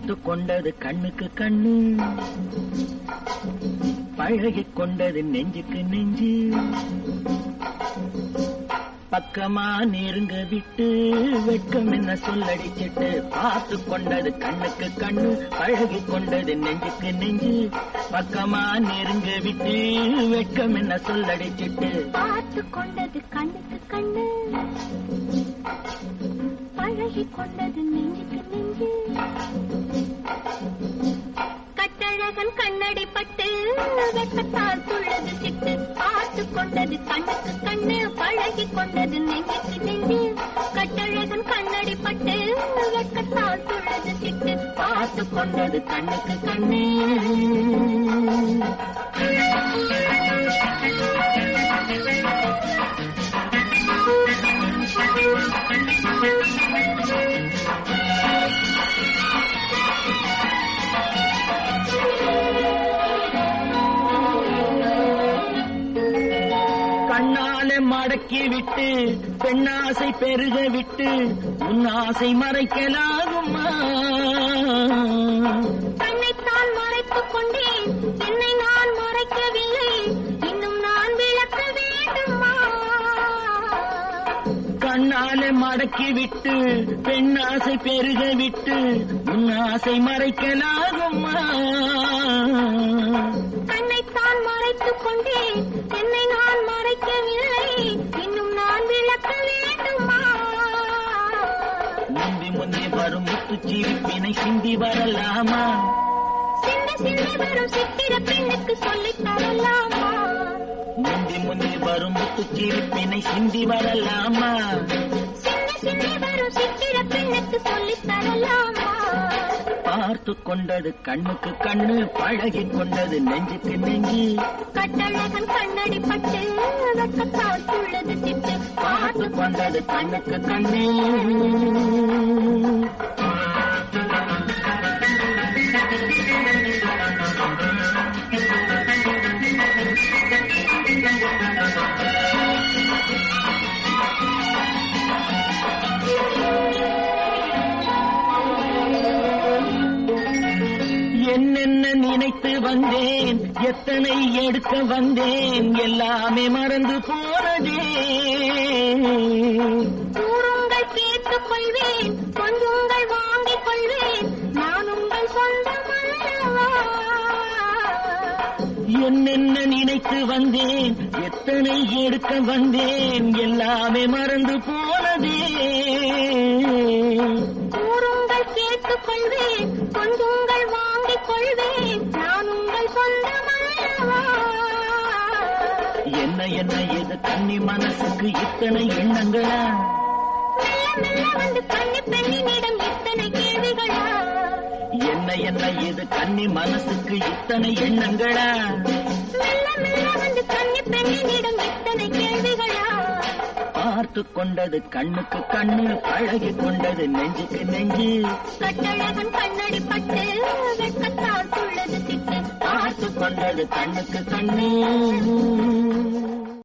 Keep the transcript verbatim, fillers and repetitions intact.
பார்த்து கொண்டது கண்ணுக்கு கண்ணு, பழகிக் கொண்டது நெஞ்சுக்கு நெஞ்சு. பக்கமா நெருங்க விட்டு வெட்கம் என்ன சொல்லடிச்சிட்டு, பார்த்து கொண்டது கண்ணுக்கு கண்ணு, பழகிக் கொண்டது நெஞ்சுக்கு நெஞ்சு. பக்கமா நெருங்க விட்டு வெட்கம் என்ன சொல்லடிச்சிட்டு, பார்த்து கொண்டது கண்ணுக்கு கண்ணு, பழகிக் கொண்டது நெஞ்சுக்கு நெஞ்சு. கட்டழகன் கண்ணடி பட்டு வெப்பத்தால் துள்ளது சிட்டு, பார்த்து கொண்டது கண்ணுக்கு கண்ணு, பழகிக் கொண்டது நெஞ்சுக்கு நெஞ்சு. கட்டழகன் கண்ணடி பட்டு வெப்பத்தால் துள்ளது சிட்டு, பார்த்து கொண்டது கண்ணுக்கு கண்ணு. கண்ணாலே மடக்கி விட்டு பெண்ணாசை பெருக விட்டு உன் ஆசை மறைக்கலாகுமா? கண்ணைத்தான் மறைத்துக் கொண்டேன், என்னை நான் மறைக்கவில்லை, இன்னும் நான் விளக்க வேண்டுமா? கண்ணாலே மடக்கி விட்டு பெண்ணாசை பெருக விட்டு உன் ஆசை மறைக்கலாகுமா? கண்ணைத்தான் மறைத்துக் கொண்டேன், என்னை நான் மறைக்கவில்லை, இன்னும் நான் விளக்க வேண்டுமா? முந்தி முந்தி வரும் முத்துச்சிரிப்பினை சிந்தி வரலாமா? சிந்தி சிந்தி வரும் சித்திர பெண்ணுக்கு சொல்லித் தரலாமா? முந்தி முந்தி வரும் முத்துச்சிரிப்பினை சிந்தி வரலாமா? சிந்தி சிந்தி வரும் சித்திர பெண்ணுக்கு சொல்லித் தரலாமா? பார்த்து கொண்டது கண்ணுக்கு கண்ணு, பழகிக் கொண்டது நெஞ்சுக்கு நெஞ்சு. கட்டழகன் கண்ணடி பட்டு வெட்கத்தால் துள்ளது சிட்டு, பார்த்து கொண்டது கண்ணுக்கு கண்ணு. என்னென்ன நினைத்து வந்தேன், எத்தனை எடுக்க வந்தேன், எல்லாமே மறந்து போனதே. கூறுங்கள் கேட்டுக் கொள்வேன், கொஞ்சங்கள் வாங்கிக் கொள்வேன், நான் உங்கள் சொந்தமல்லவா? என்னென்ன நினைத்து வந்தேன், எத்தனை எடுக்க வந்தேன், எல்லாமே மறந்து போனதே. கூறுங்கள் கேட்டுக் கொள்வேன், கொஞ்சங்கள் வாங்கிக் கொள்வேன், நான் உங்கள் சொந்தமல்லவா? என்ன என்ன எது கன்னி மனசுக்கு இத்தனை எண்ணங்களா? மெல்ல மெல்ல வந்து கன்னி பெண்ணினிடம் இத்தனை கேள்விகளா? என்ன என்ன எது கன்னி மனசுக்கு இத்தனை எண்ணங்களா? மெல்ல மெல்ல வந்து கன்னி பெண்ணினிடம் இத்தனை கேள்விகளா? பார்த்து கொண்டது கண்ணுக்கு கண்ணு, பழகிக் கொண்டது நெஞ்சுக்கு நெஞ்சு. கட்டழகன் கண்ணடி பட்டு வெட்கத்தால் துள்ளது சிட்டு, பார்த்து கொண்டது கண்ணுக்கு கண்ணு.